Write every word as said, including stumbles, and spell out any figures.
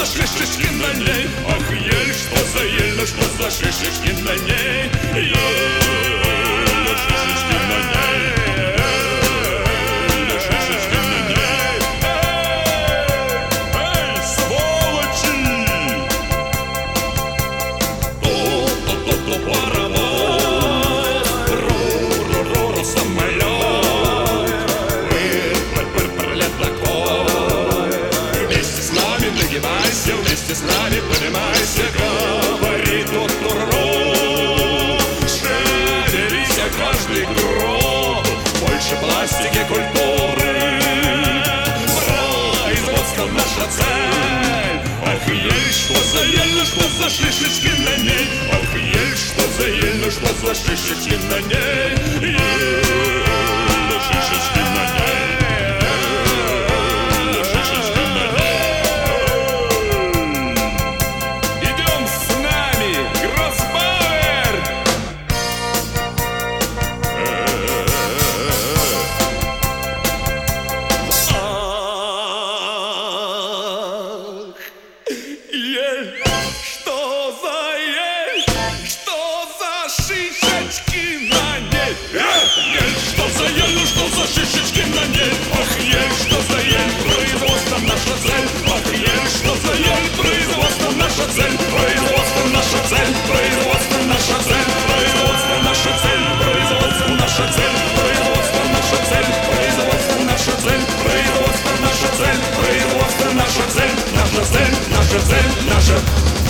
шишечки на ней. Ах, ель, что за ель, ну что за шишечки на ней. Ель, шишечки на ней. Ель, шишечки на ней. Эй, эй, сволочи! То-то-то-то паровоз, ру-ру-ру-ру самолет, пыр-пыр-пыр ледокол. Вместе с нами нагибайся, вместе с нами поднимайся, говорит доктор Рот. Шевелися каждый гроб, больше пластики, культуры. Производство наша цель. Ах, ель, что за ель, ну что за шишечки на ней. Ах, ель, что за ель, ну что за шишечки на ней. Ель, шишечки на ней. Ель, шишечки на ней. Идем с нами, Гроссбауэр. Ель, что за ель, что за шишечки на ней. Ель, что за ель, ну что за шишечки на ней. Ах, ель, что за ель, производство наша цель. Ах, ель, что за ель, производство наша цель. Производство наша цель, производство наша цель. Производство наша цель, производство наша цель. Производство наша цель, производство наша цель. Производство наша цель, производство наша цель. Наша цель, наша цель, наша